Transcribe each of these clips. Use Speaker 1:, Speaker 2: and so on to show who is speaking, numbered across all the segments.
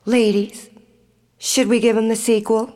Speaker 1: Ladies, should we give him the sequel?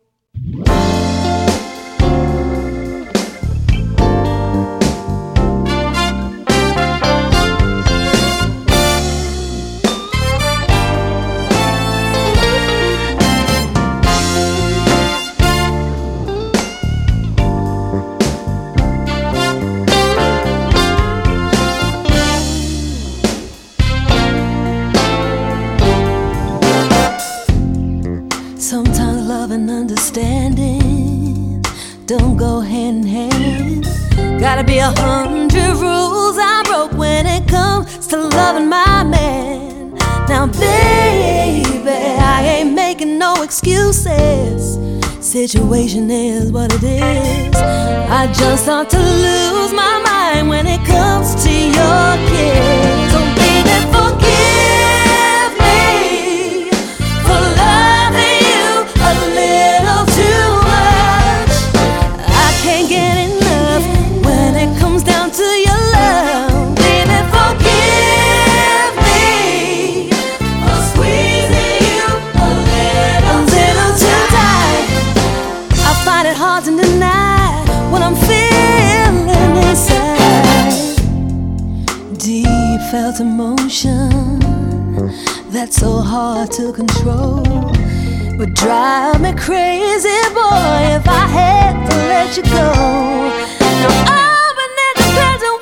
Speaker 2: Sometimes love and understanding don't go hand in hand. Gotta be 100 rules I broke when it comes to loving my man. Now baby, I ain't making no excuses. Situation is what it is. I just start to lose my mind when it comes to your kids. So baby, forgive me for loving you a little too much. I can't get enough when it comes down to your love. Baby, forgive me for squeezing you a little too tight. I find it hard to deny what I'm feeling inside. Deep felt emotion that's so hard to control would drive me crazy, boy, if I had to let you go. Now I'm an independent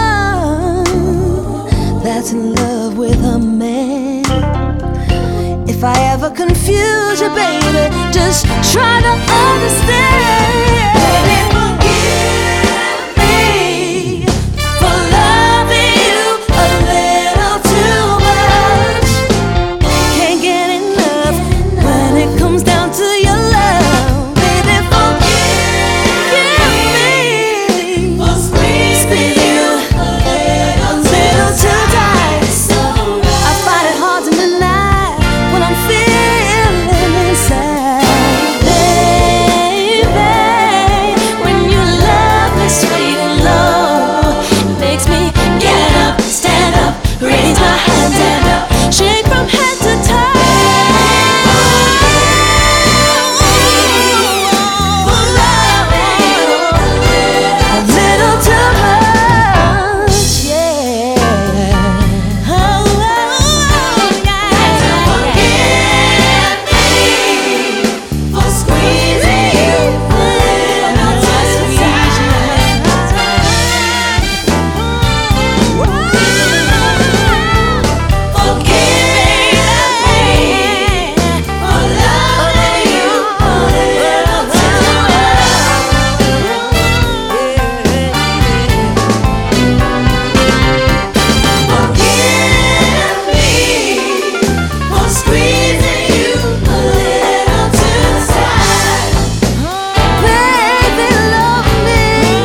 Speaker 2: woman that's in love with a man. If I ever confuse you, baby, just try to understand. Baby, forgive me for loving you a little too much. Can't get enough when it comes down to your love. Baby, forgive me for squeezing you a little too tight. I find it hard to deny what I'm feeling inside. Baby, when you love me sweet and low, it makes me get up, stand up, raise my hands and up, shake from head to toe. For loving you a little too much, yeah. Oh, yeah. Forgive me for squeezing you a little too tight. Forgive me for loving you a little too much. Forgive me for squeezing you a little too tight. Baby, love me.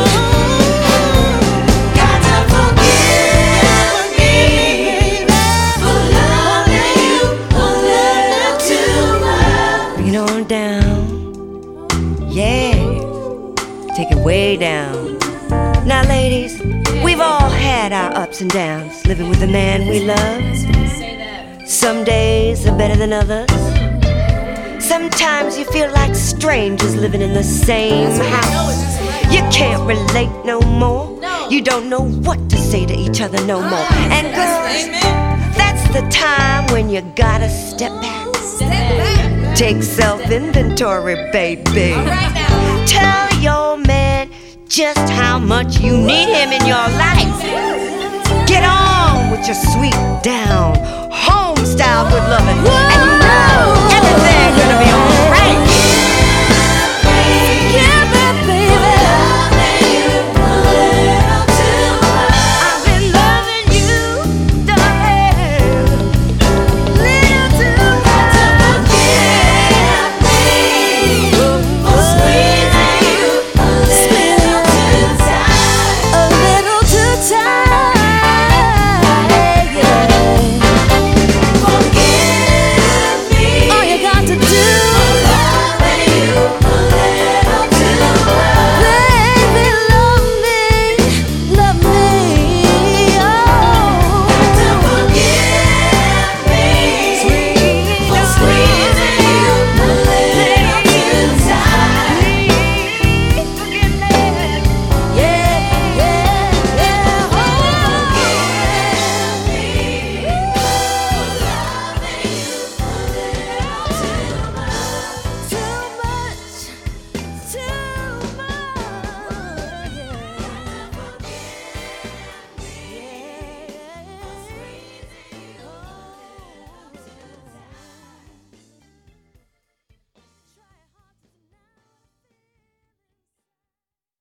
Speaker 2: Got to forgive me for loving you a little too much.
Speaker 1: Bring it on down. Yeah. Take it way down. Now, ladies, we've all had our ups and downs living with the man we love. Some days are better than others. Sometimes you feel like strangers living in the same house. You can't relate no more. You don't know what to say to each other no more. And girls, that's the time when you gotta step back. Take self-inventory, baby. Tell your man just how much you need him in your life. Get on with your sweet down, home style good loving.